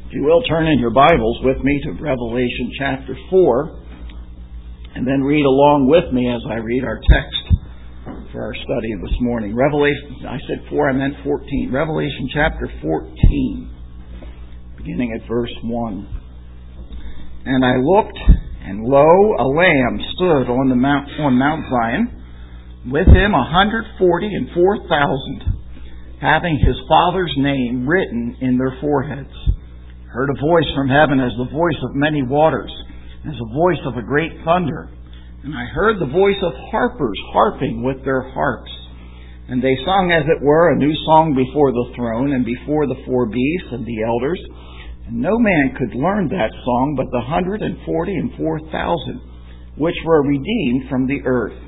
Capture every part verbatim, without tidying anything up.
If you will, turn in your Bibles with me to Revelation chapter four, and then read along with me as I read our text for our study this morning. Revelation, I said four, I meant fourteen. Revelation chapter fourteen, beginning at verse one. And I looked, and lo, a Lamb stood on the Mount, on Mount Zion, with him a hundred forty and four thousand, having his Father's name written in their foreheads. I heard a voice from heaven as the voice of many waters, as the voice of a great thunder. And I heard the voice of harpers harping with their harps. And they sung, as it were, a new song before the throne and before the four beasts and the elders. And no man could learn that song but the hundred and forty and four thousand, which were redeemed from the earth.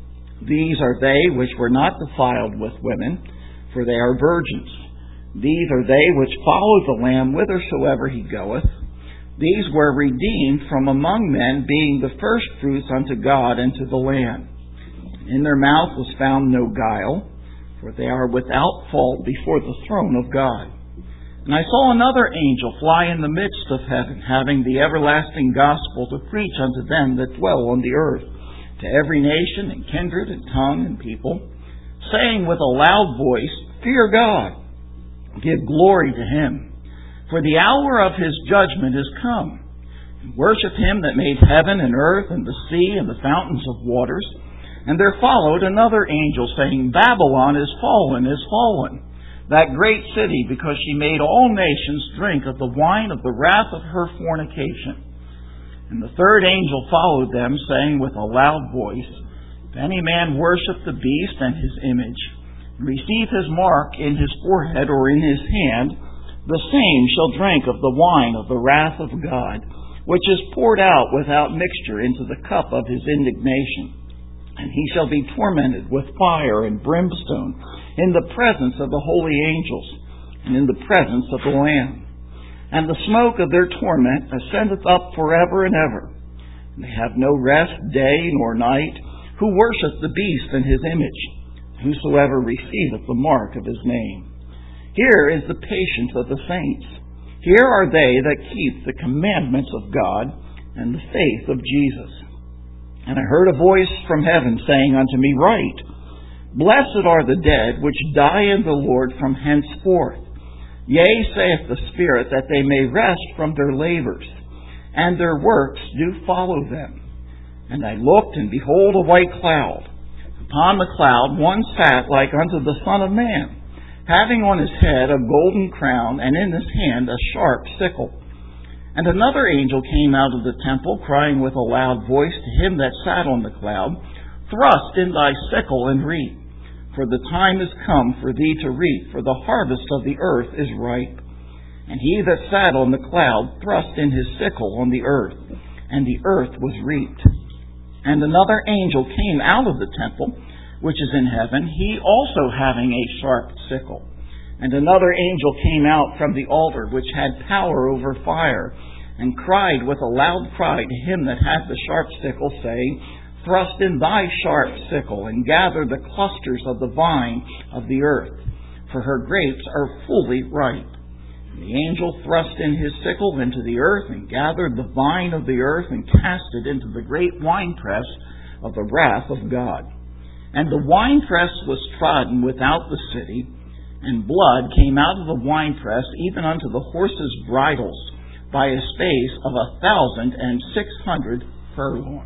These are they which were not defiled with women, for they are virgins. These are they which follow the Lamb whithersoever he goeth. These were redeemed from among men, being the firstfruits unto God and to the Lamb. In their mouth was found no guile, for they are without fault before the throne of God. And I saw another angel fly in the midst of heaven, having the everlasting gospel to preach unto them that dwell on the earth, to every nation and kindred and tongue and people, saying with a loud voice, Fear God, give glory to him, for the hour of his judgment is come. And worship him that made heaven and earth and the sea and the fountains of waters. And there followed another angel, saying, Babylon is fallen, is fallen, that great city, because she made all nations drink of the wine of the wrath of her fornication. And the third angel followed them, saying with a loud voice, If any man worship the beast and his image, receive his mark in his forehead or in his hand, the same shall drink of the wine of the wrath of God, which is poured out without mixture into the cup of his indignation. And he shall be tormented with fire and brimstone in the presence of the holy angels and in the presence of the Lamb. And the smoke of their torment ascendeth up forever and ever. And they have no rest day nor night, who worship the beast and his image, whosoever receiveth the mark of his name. Here is the patience of the saints. Here are they that keep the commandments of God and the faith of Jesus. And I heard a voice from heaven saying unto me, Write, Blessed are the dead which die in the Lord from henceforth. Yea, saith the Spirit, that they may rest from their labors, and their works do follow them. And I looked, and behold, a white cloud. Upon the cloud one sat like unto the Son of Man, having on his head a golden crown, and in his hand a sharp sickle. And another angel came out of the temple, crying with a loud voice to him that sat on the cloud, Thrust in thy sickle and reap, for the time is come for thee to reap, for the harvest of the earth is ripe. And he that sat on the cloud thrust in his sickle on the earth, and the earth was reaped. And another angel came out of the temple, which is in heaven, he also having a sharp sickle. And another angel came out from the altar, which had power over fire, and cried with a loud cry to him that had the sharp sickle, saying, Thrust in thy sharp sickle, and gather the clusters of the vine of the earth, for her grapes are fully ripe. And the angel thrust in his sickle into the earth, and gathered the vine of the earth, and cast it into the great winepress of the wrath of God. And the winepress was trodden without the city, and blood came out of the winepress, even unto the horses' bridles, by a space of a thousand and six hundred furlongs.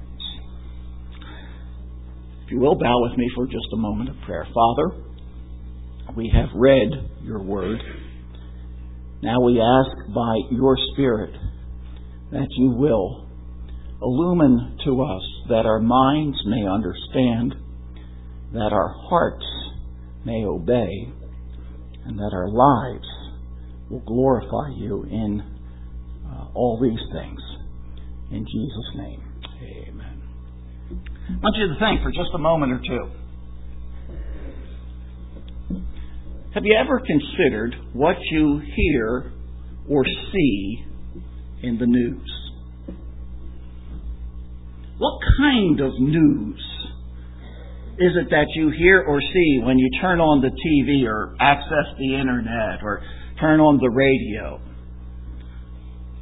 If you will, bow with me for just a moment of prayer. Father, we have read your word. Now we ask by your Spirit that you will illumine to us, that our minds may understand, that our hearts may obey, and that our lives will glorify you in uh, all these things. In Jesus' name, amen. I want you to think for just a moment or two. Have you ever considered what you hear or see in the news? What kind of news is it that you hear or see when you turn on the T V or access the internet or turn on the radio?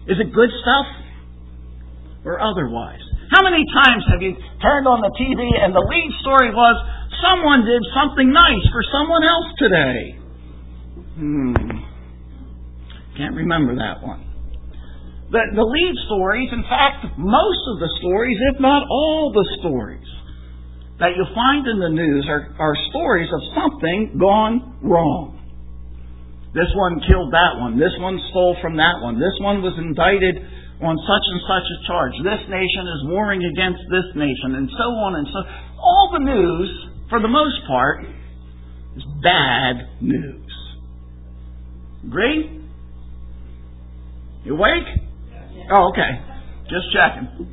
Is it good stuff or otherwise? How many times have you turned on the T V and the lead story was someone did something nice for someone else today? Hmm. Can't remember that one. The, the lead stories, in fact, most of the stories, if not all the stories, that you'll find in the news are, are stories of something gone wrong. This one killed that one. This one stole from that one. This one was indicted on such and such a charge. This nation is warring against this nation, and so on and so on. All the news, for the most part, is bad news. Agree? You awake? Oh, okay. Just checking.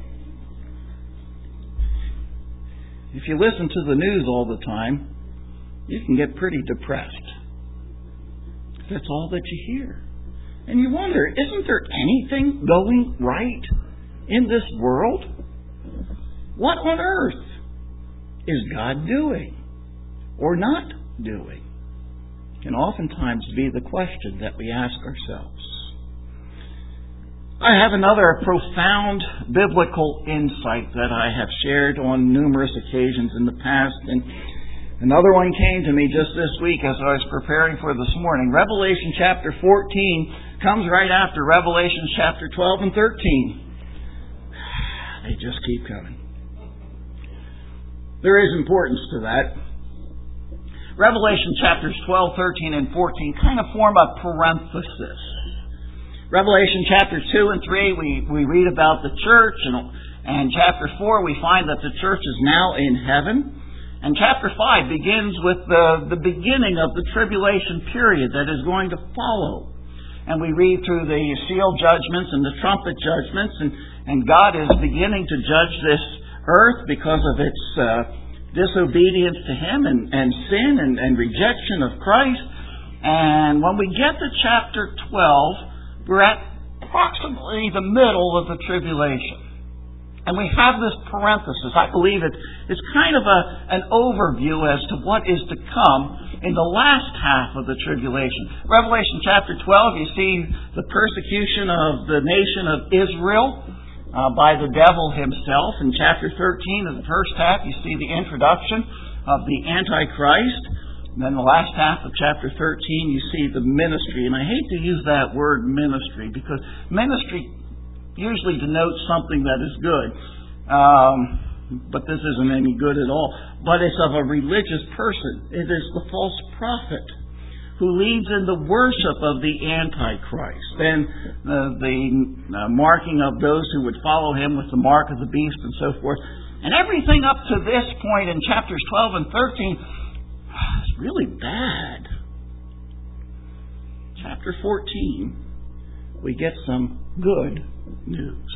If you listen to the news all the time, you can get pretty depressed. That's all that you hear. And you wonder, isn't there anything going right in this world? What on earth is God doing or not doing? Can oftentimes be the question that we ask ourselves. I have another profound biblical insight that I have shared on numerous occasions in the past, and another one came to me just this week as I was preparing for this morning. Revelation chapter fourteen comes right after Revelation chapter twelve and thirteen. They just keep coming. There is importance to that. Revelation chapters twelve, thirteen, and fourteen kind of form a parenthesis. Revelation chapter two and three, we, we read about the church, and, and chapter four, we find that the church is now in heaven. And chapter five begins with the, the beginning of the tribulation period that is going to follow. And we read through the seal judgments and the trumpet judgments, and, and God is beginning to judge this earth because of its uh, disobedience to Him and, and sin and, and rejection of Christ. And when we get to chapter twelve, we're at approximately the middle of the tribulation. And we have this parenthesis. I believe it, it's kind of a, an overview as to what is to come in the last half of the tribulation. Revelation chapter twelve, you see the persecution of the nation of Israel uh, by the devil himself. In chapter thirteen, in the first half, you see the introduction of the Antichrist. And then the last half of chapter thirteen, you see the ministry. And I hate to use that word ministry because ministry usually denotes something that is good. Um, but this isn't any good at all. But it's of a religious person. It is the false prophet who leads in the worship of the Antichrist. And uh, the uh, marking of those who would follow him with the mark of the beast and so forth. And everything up to this point in chapters twelve and thirteen is really bad. Chapter fourteen, we get some good news.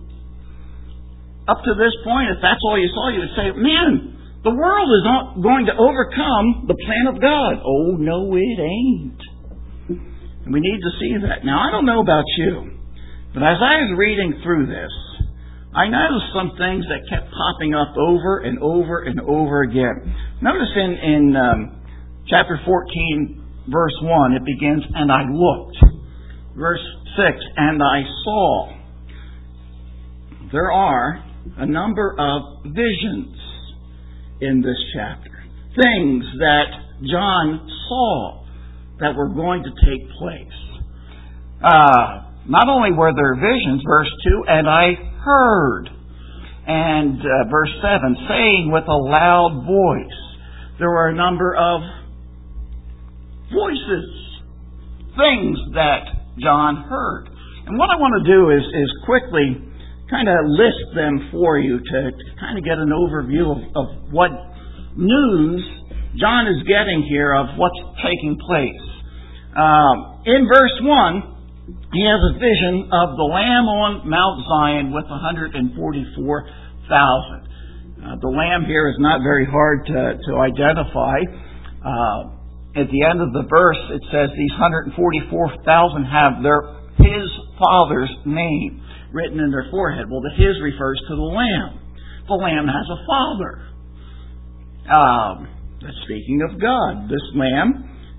Up to this point, if that's all you saw, you would say, man, the world is not going to overcome the plan of God. Oh, no, it ain't. And we need to see that. Now, I don't know about you, but as I was reading through this, I noticed some things that kept popping up over and over and over again. Notice in, in um, chapter fourteen, verse one, it begins, and I looked. Verse six, and I saw. There are a number of visions in this chapter. Things that John saw that were going to take place. Uh, not only were there visions, verse two, and I heard. And uh, verse seven, saying with a loud voice. There were a number of voices, things that John heard. And what I want to do is, is quickly kind of list them for you to, to kind of get an overview of, of what news John is getting here of what's taking place. Um, in verse one, he has a vision of the Lamb on Mount Zion with one hundred forty-four thousand. Uh, the Lamb here is not very hard to, to identify. Uh, at the end of the verse, it says these one hundred forty-four thousand have their His Father's name written in their forehead. Well, the His refers to the Lamb. The Lamb has a Father. Um, that's speaking of God. This Lamb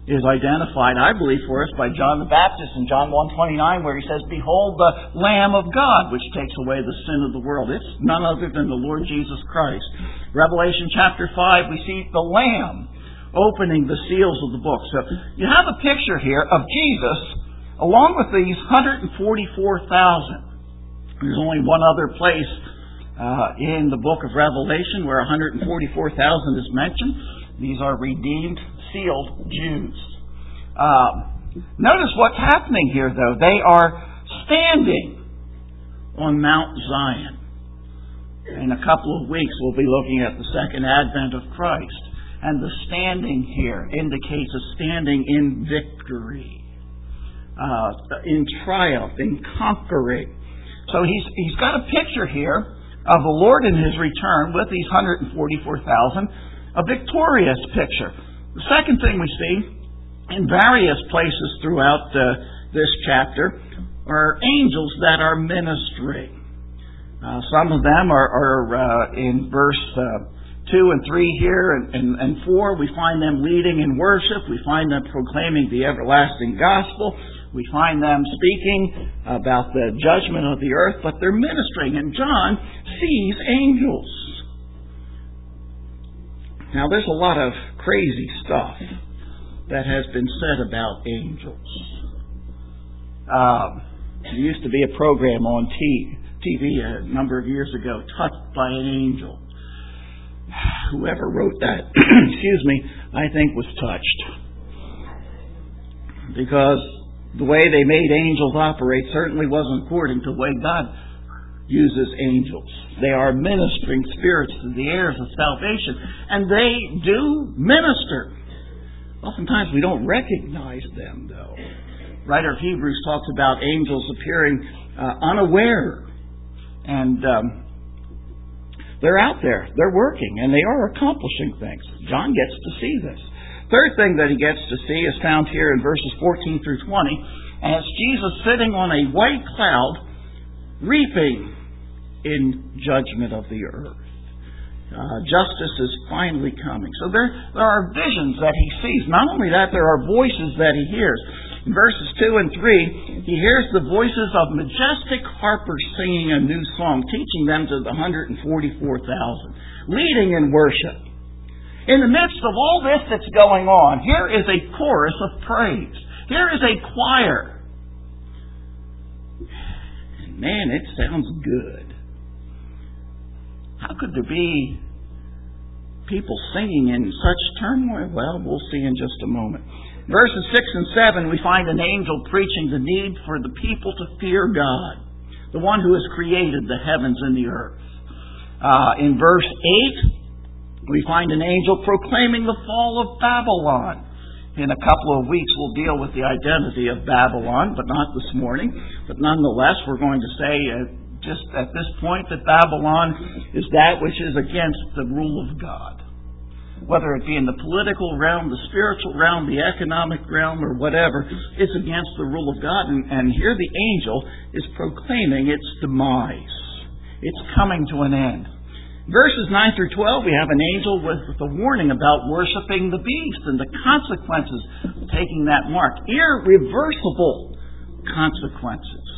is identified, I believe, for us by John the Baptist in John one twenty-nine, where he says, "Behold the Lamb of God, which takes away the sin of the world." It's none other than the Lord Jesus Christ. Revelation chapter five, we see the Lamb opening the seals of the book. So you have a picture here of Jesus along with these one hundred forty-four thousand. There's only one other place uh, in the book of Revelation where one hundred forty-four thousand is mentioned. These are redeemed, sealed Jews. Um, notice what's happening here, though. They are standing on Mount Zion. In a couple of weeks, we'll be looking at the second advent of Christ. And the standing here indicates a standing in victory, uh, in triumph, in conquering. So he's he's got a picture here of the Lord in His return with these one hundred forty-four thousand, a victorious picture. The second thing we see in various places throughout uh, this chapter are angels that are ministering. Uh, some of them are, are uh, in verse uh, two and three here, and, and, and four. We find them leading in worship. We find them proclaiming the everlasting gospel. We find them speaking about the judgment of the earth, but they're ministering, and John sees angels. Now, there's a lot of crazy stuff that has been said about angels. Um, there used to be a program on T V a number of years ago, Touched by an Angel. Whoever wrote that, excuse me, I think was touched. Because the way they made angels operate certainly wasn't according to the way God uses angels. They are ministering spirits to the heirs of salvation, and they do minister. Oftentimes we don't recognize them, though. The writer of Hebrews talks about angels appearing uh, unaware, and um, they're out there, they're working, and they are accomplishing things. John gets to see this. Third thing that he gets to see is found here in verses fourteen through twenty, and it's Jesus sitting on a white cloud, reaping in judgment of the earth. Uh, justice is finally coming. So there, there are visions that he sees. Not only that, there are voices that he hears. In verses two and three, he hears the voices of majestic harpers singing a new song, teaching them to the one hundred forty-four thousand, leading in worship. In the midst of all this that's going on, here is a chorus of praise. Here is a choir. And man, it sounds good. How could there be people singing in such turmoil? Well, we'll see in just a moment. Verses six and seven, we find an angel preaching the need for the people to fear God, the one who has created the heavens and the earth. Uh, in verse eight, we find an angel proclaiming the fall of Babylon. In a couple of weeks, we'll deal with the identity of Babylon, but not this morning. But nonetheless, we're going to say uh, just at this point that Babylon is that which is against the rule of God. Whether it be in the political realm, the spiritual realm, the economic realm, or whatever, it's against the rule of God. And, and here the angel is proclaiming its demise. It's coming to an end. Verses nine through twelve, we have an angel with, with a warning about worshiping the beast and the consequences of taking that mark. Irreversible consequences.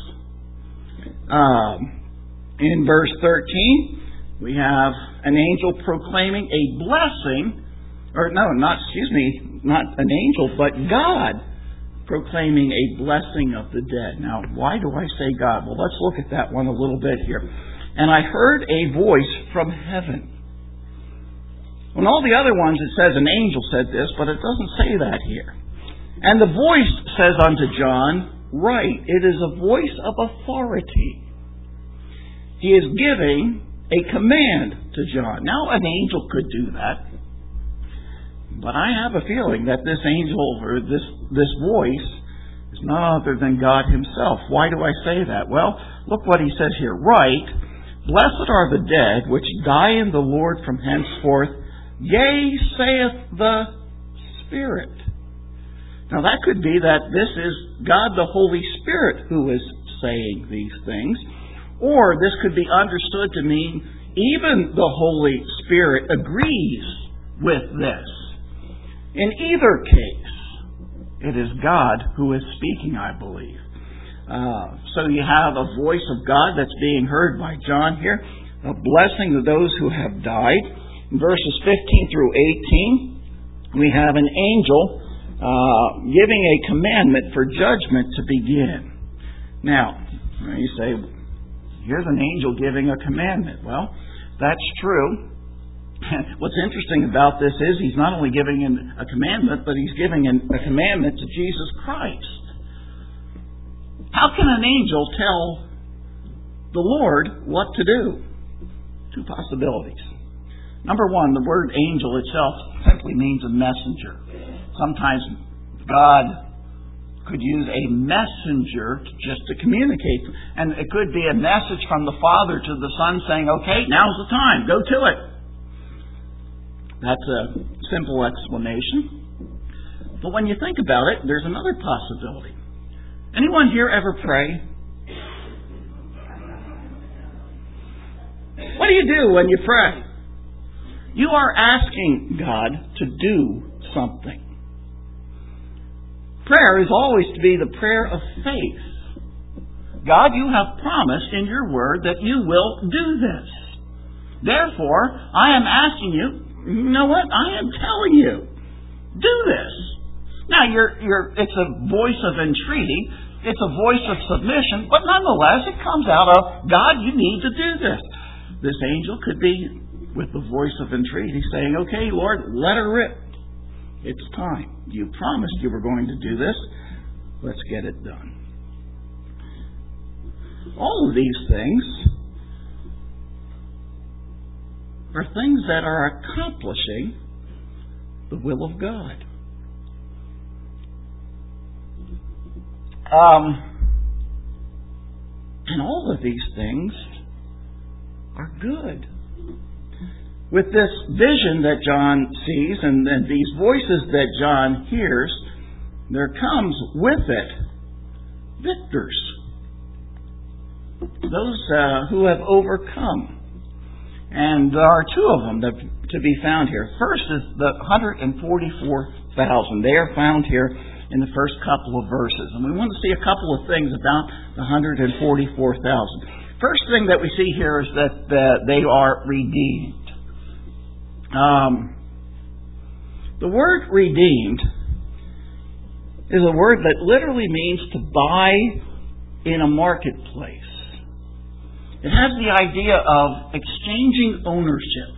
Um, in verse thirteen, we have an angel proclaiming a blessing, or no, not, excuse me, not an angel, but God proclaiming a blessing of the dead. Now, why do I say God? Well, let's look at that one a little bit here. And I heard a voice from heaven. On all the other ones it says an angel said this, but it doesn't say that here. And the voice says unto John, "Write, it is a voice of authority." He is giving a command to John. Now, an angel could do that. But I have a feeling that this angel, or this, this voice, is none other than God Himself. Why do I say that? Well, look what he says here. "Write, blessed are the dead which die in the Lord from henceforth. Yea, saith the Spirit." Now that could be that this is God the Holy Spirit who is saying these things. Or this could be understood to mean even the Holy Spirit agrees with this. In either case, It is God who is speaking, I believe. Uh, so you have a voice of God that's being heard by John here, a blessing to those who have died. In verses fifteen through eighteen, we have an angel uh, giving a commandment for judgment to begin. Now, you say, here's an angel giving a commandment. Well, that's true. What's interesting about this is he's not only giving a commandment, but he's giving a commandment to Jesus Christ. How can an angel tell the Lord what to do? Two possibilities. Number one, the word angel itself simply means a messenger. Sometimes God could use a messenger just to communicate. And it could be a message from the Father to the Son saying, okay, now's the time, go to it. That's a simple explanation. But when you think about it, there's another possibility. Anyone here ever pray? What do you do when you pray? You are asking God to do something. Prayer is always to be the prayer of faith. God, you have promised in your word that you will do this. Therefore, I am asking you, you know what? I am telling you, do this. Now, you're, you're, it's a voice of entreaty. It's a voice of submission. But nonetheless, it comes out of, God, you need to do this. This angel could be with the voice of entreaty saying, okay, Lord, let her rip. It's time. You promised you were going to do this. Let's get it done. All of these things are things that are accomplishing the will of God. Um, and all of these things are good. With this vision that John sees and, and these voices that John hears, there comes with it victors. Those uh, who have overcome. And there are two of them that, to be found here. First is the one hundred forty-four thousand. They are found here in the first couple of verses. And we want to see a couple of things about the one hundred forty-four thousand. First thing that we see here is that uh, they are redeemed. Um, the word redeemed is a word that literally means to buy in a marketplace. It has the idea of exchanging ownership.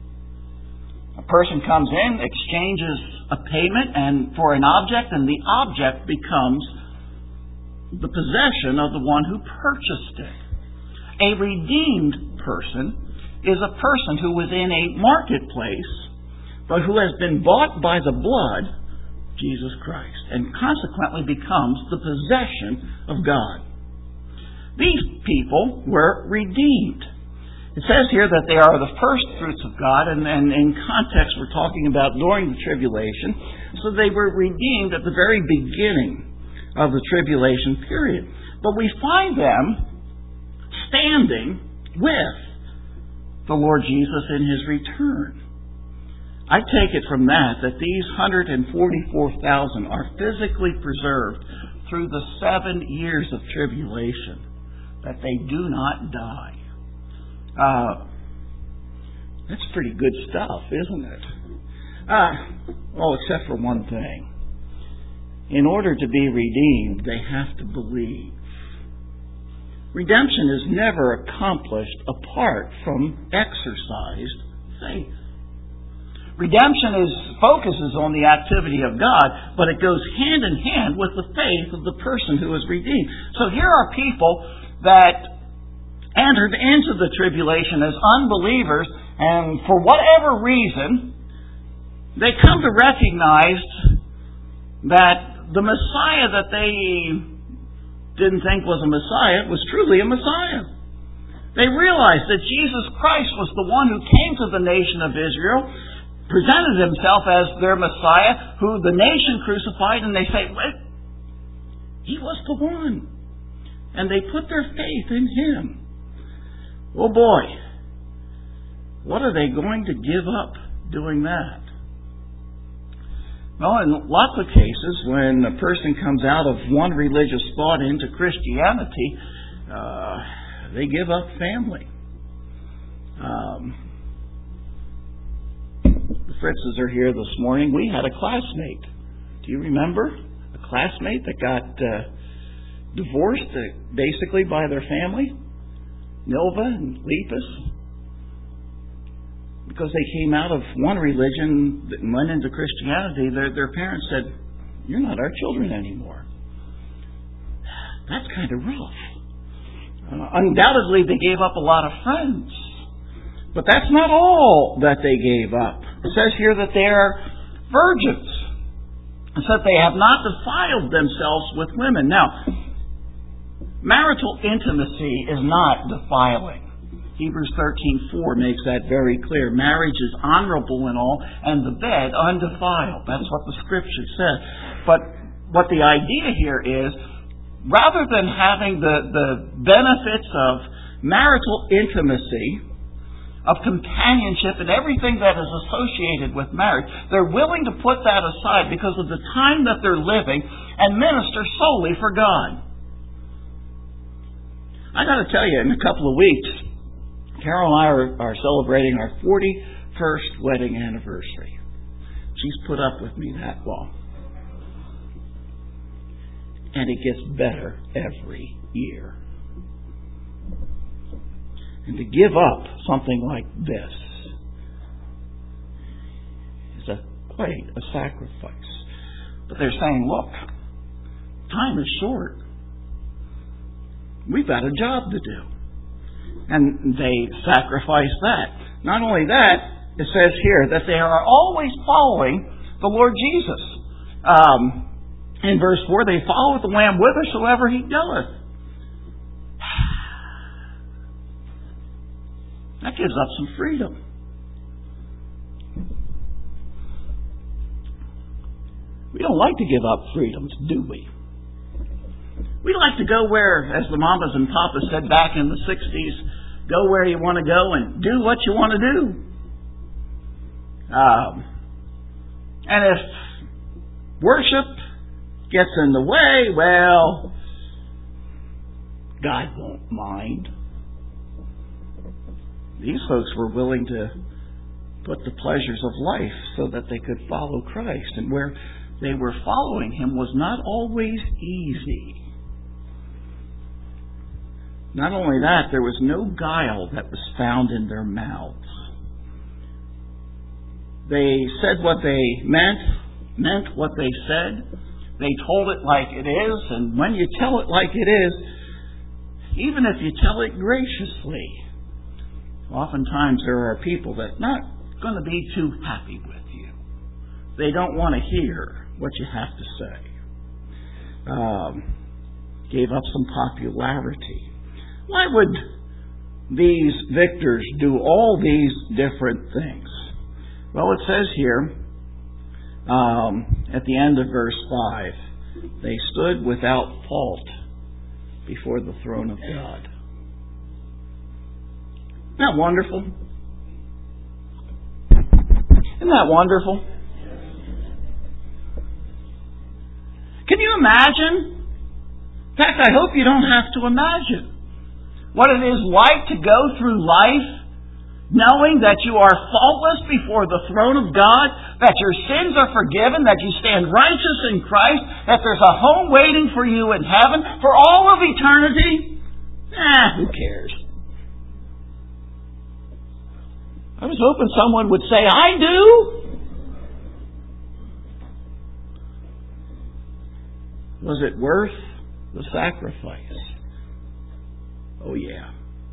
A person comes in, exchanges a payment and for an object, and the object becomes the possession of the one who purchased it. A redeemed person is a person who is in a marketplace, but who has been bought by the blood, Jesus Christ, and consequently becomes the possession of God. These people were redeemed. It says here that they are the first fruits of God, and, and in context we're talking about during the tribulation. So they were redeemed at the very beginning of the tribulation period. But we find them standing with the Lord Jesus in His return. I take it from that that these one hundred forty-four thousand are physically preserved through the seven years of tribulation, that they do not die. Uh, that's pretty good stuff, isn't it? Uh, well, except for one thing. In order to be redeemed, they have to believe. Redemption is never accomplished apart from exercised faith. Redemption is, focuses on the activity of God, but it goes hand in hand with the faith of the person who is redeemed. So here are people that entered into the tribulation as unbelievers, and for whatever reason, they come to recognize that the Messiah that they didn't think was a Messiah was truly a Messiah. They realized that Jesus Christ was the one who came to the nation of Israel, presented Himself as their Messiah, who the nation crucified, and they say, wait, He was the one. And they put their faith in Him. Oh boy, what are they going to give up doing that? Well, in lots of cases, when a person comes out of one religious thought into Christianity, uh, they give up family. Um, the Fritzes are here this morning. We had a classmate. Do you remember? A classmate that got uh, divorced uh, basically by their family? Nilva and Lepus. Because they came out of one religion and went into Christianity, their, their parents said, "You're not our children anymore." That's kind of rough. Uh, undoubtedly, they gave up a lot of friends. But that's not all that they gave up. It says here that they are virgins. It says they have not defiled themselves with women. Now, marital intimacy is not defiling. Hebrews thirteen four makes that very clear. Marriage is honorable and all, and the bed undefiled. That's what the Scripture says. But what the idea here is, rather than having the, the benefits of marital intimacy, of companionship and everything that is associated with marriage, they're willing to put that aside because of the time that they're living and minister solely for God. I got to tell you, in a couple of weeks, Carol and I are, are celebrating our forty-first wedding anniversary. She's put up with me that long. And it gets better every year. And to give up something like this is a, quite a sacrifice. But they're saying, look, time is short. We've got a job to do. And they sacrifice that. Not only that, it says here that they are always following the Lord Jesus. Um, in verse four, they follow the Lamb whithersoever He goeth. That gives up some freedom. We don't like to give up freedoms, do we? We like to go where, as the mamas and papas said back in the sixties, go where you want to go and do what you want to do. Um, and if worship gets in the way, well, God won't mind. These folks were willing to put the pleasures of life so that they could follow Christ. And where they were following Him was not always easy. Not only that, there was no guile that was found in their mouths. They said what they meant, meant what they said. They told it like it is, and when you tell it like it is, even if you tell it graciously, oftentimes there are people that are not going to be too happy with you. They don't want to hear what you have to say. Um, gave up some popularity. Why would these victors do all these different things? Well, it says here, um, at the end of verse five, they stood without fault before the throne of God. Isn't that wonderful? Isn't that wonderful? Can you imagine? In fact, I hope you don't have to imagine what it is like to go through life knowing that you are faultless before the throne of God, that your sins are forgiven, that you stand righteous in Christ, that there's a home waiting for you in heaven for all of eternity. Ah, who cares? I was hoping someone would say, I do. Was it worth the sacrifice? Oh, yeah.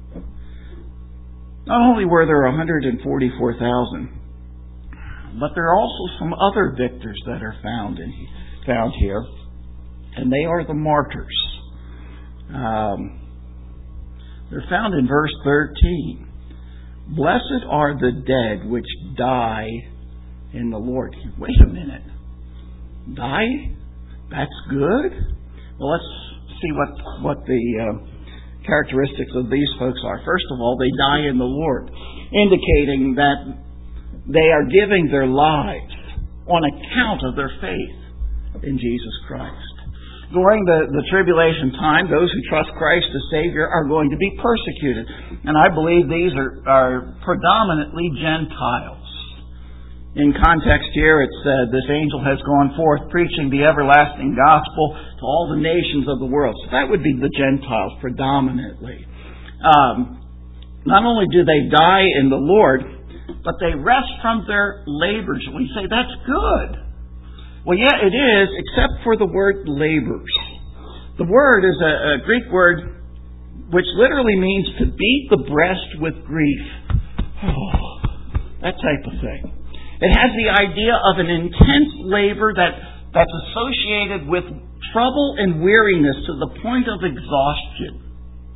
Not only were there one hundred forty-four thousand, but there are also some other victors that are found in found here, and they are the martyrs. Um, they're found in verse thirteen. Blessed are the dead which die in the Lord. Wait a minute. Die? That's good? Well, let's see what, what the uh, characteristics of these folks are. First of all, they die in the Lord, indicating that they are giving their lives on account of their faith in Jesus Christ. During the, the tribulation time, those who trust Christ as Savior are going to be persecuted. And I believe these are, are predominantly Gentiles. In context here, it said, this angel has gone forth preaching the everlasting gospel to all the nations of the world. So that would be the Gentiles predominantly. Um, not only do they die in the Lord, but they rest from their labors. We say, that's good. Well, yeah, it is, except for the word labors. The word is a, a Greek word which literally means to beat the breast with grief. Oh, that type of thing. It has the idea of an intense labor that, that's associated with trouble and weariness to the point of exhaustion.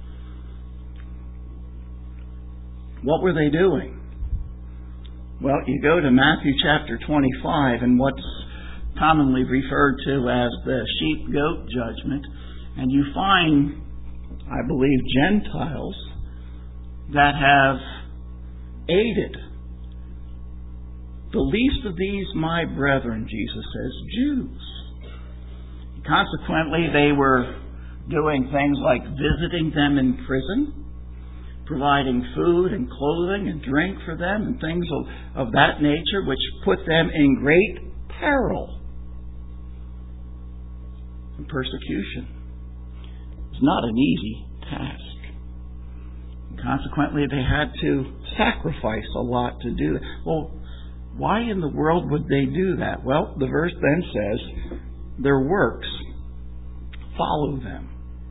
What were they doing? Well, you go to Matthew chapter twenty-five and what's commonly referred to as the sheep-goat judgment, and you find, I believe, Gentiles that have aided the least of these, my brethren, Jesus says, Jews. Consequently, they were doing things like visiting them in prison, providing food and clothing and drink for them, and things of, of that nature, which put them in great peril and persecution. It's not an easy task. And consequently, they had to sacrifice a lot to do that. Well, why in the world would they do that? Well, the verse then says, their works follow them.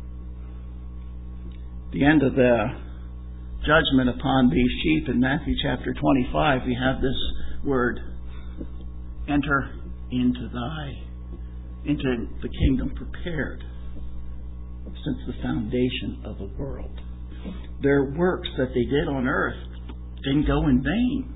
At the end of the judgment upon these sheep in Matthew chapter twenty-five, we have this word, enter into thy, into the kingdom prepared since the foundation of the world. Their works that they did on earth didn't go in vain.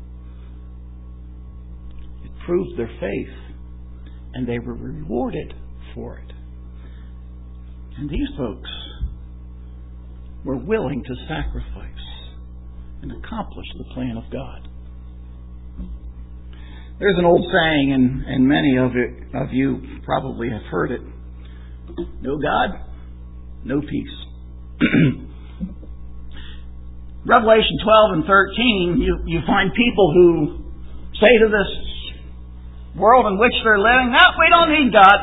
Proved their faith, and they were rewarded for it. And these folks were willing to sacrifice and accomplish the plan of God. There's an old saying, and, and many of, it, of you probably have heard it. No God, no peace. Revelation twelve and thirteen, you, you find people who say to this world in which they're living, no, we don't need God.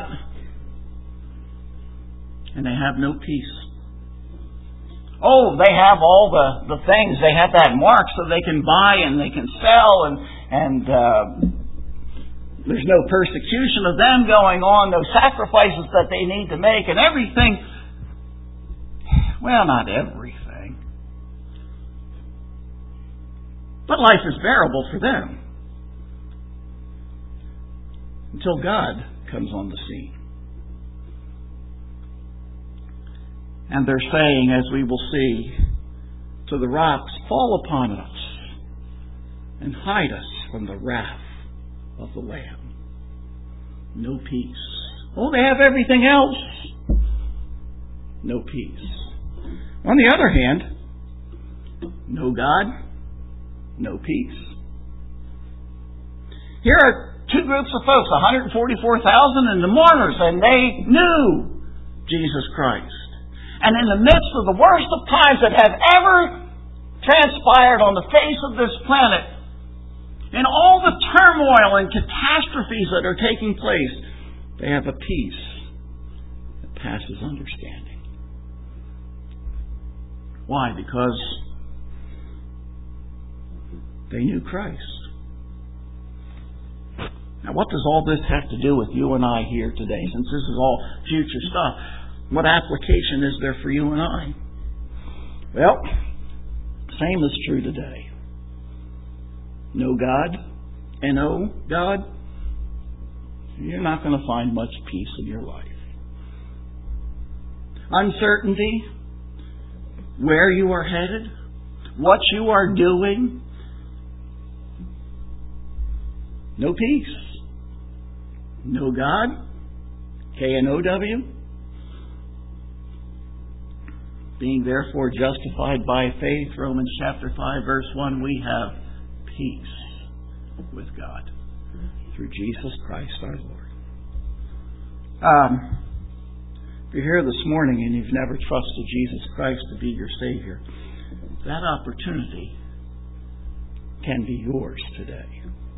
And they have no peace. Oh, they have all the, the things. They have that mark so they can buy and they can sell, and, and uh, there's no persecution of them going on, no sacrifices that they need to make, and everything. Well, not everything. But life is bearable for them. Until God comes on the scene. And they're saying, as we will see, to the rocks, fall upon us and hide us from the wrath of the Lamb. No peace. Oh, they have everything else. No peace. On the other hand, no God, no peace. Here are two groups of folks, one hundred forty-four thousand and the mourners, and they knew Jesus Christ. And in the midst of the worst of times that have ever transpired on the face of this planet, in all the turmoil and catastrophes that are taking place, they have a peace that passes understanding. Why? Because they knew Christ. Now, what does all this have to do with you and I here today? Since this is all future stuff, what application is there for you and I? Well, same is true today. No God, and oh God, you're not going to find much peace in your life. Uncertainty, where you are headed, what you are doing, no peace. No God, K N O W. Being therefore justified by faith, Romans chapter five, verse one, we have peace with God through Jesus Christ our Lord. Um, if you're here this morning and you've never trusted Jesus Christ to be your Savior, that opportunity can be yours today.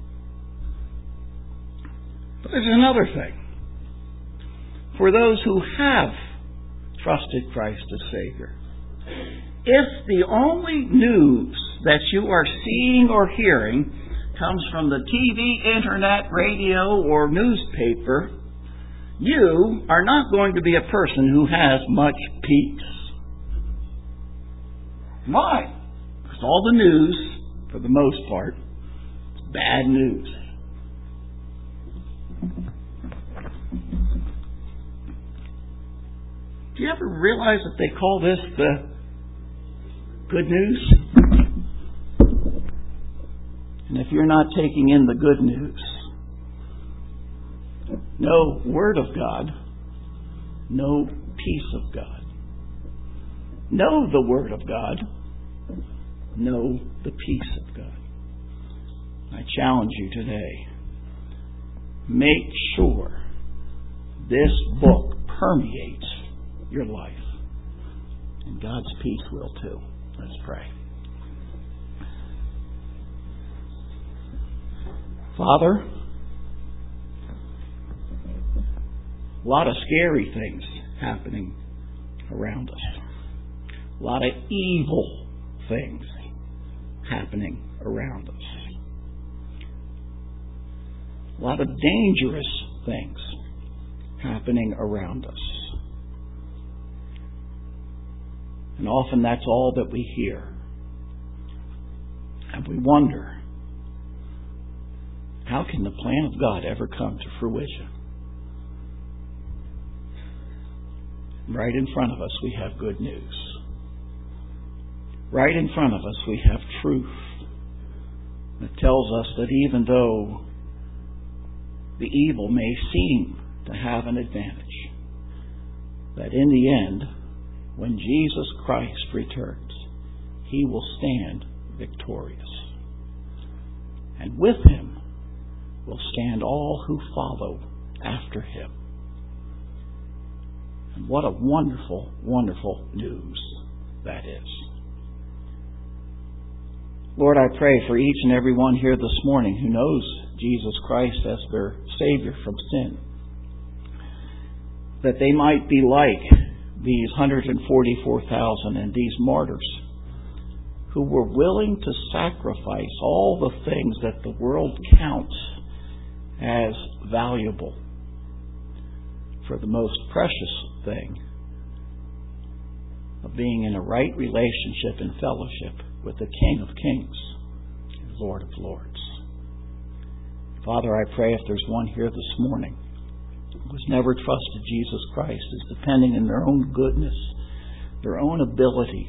But there's another thing. For those who have trusted Christ as Savior, if the only news that you are seeing or hearing comes from the T V, internet, radio, or newspaper, you are not going to be a person who has much peace. Why? Because all the news, for the most part, is bad news. Do you ever realize that they call this the good news? And if you're not taking in the good news, no Word of God, no peace of God. Know the Word of God, know the peace of God. I challenge you today. Make sure this book permeates your life. And God's peace will too. Let's pray. Father, a lot of scary things happening around us. A lot of evil things happening around us. A lot of dangerous things happening around us. And often that's all that we hear. And we wonder, how can the plan of God ever come to fruition? Right in front of us we have good news. Right in front of us we have truth that tells us that even though the evil may seem to have an advantage, that in the end, when Jesus Christ returns, He will stand victorious. And with Him will stand all who follow after Him. And what a wonderful, wonderful news that is. Lord, I pray for each and every one here this morning who knows Jesus Christ as their Savior from sin, that they might be like these one hundred forty-four thousand and these martyrs who were willing to sacrifice all the things that the world counts as valuable for the most precious thing of being in a right relationship and fellowship with the King of Kings and Lord of Lords. Father, I pray if there's one here this morning who's never trusted Jesus Christ, is depending on their own goodness, their own abilities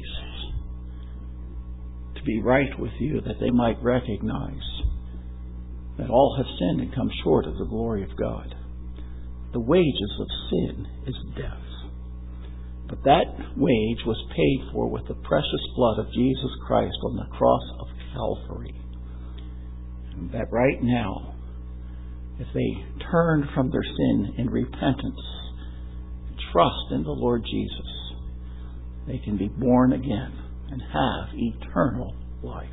to be right with You, that they might recognize that all have sinned and come short of the glory of God. The wages of sin is death. But that wage was paid for with the precious blood of Jesus Christ on the cross of Calvary. And that right now, if they turn from their sin in repentance, trust in the Lord Jesus, they can be born again and have eternal life.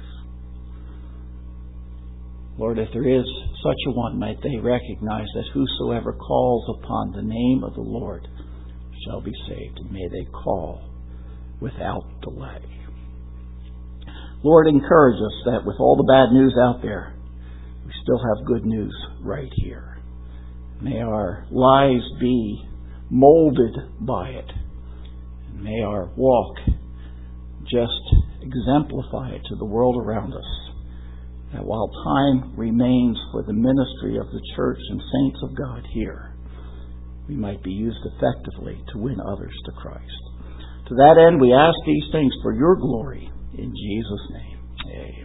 Lord, if there is such a one, might they recognize that whosoever calls upon the name of the Lord shall be saved, and may they call without delay. Lord, encourage us that with all the bad news out there, we still have good news right here. May our lives be molded by it. And may our walk just exemplify it to the world around us. That while time remains for the ministry of the church and saints of God here, we might be used effectively to win others to Christ. To that end, we ask these things for Your glory. In Jesus' name, amen.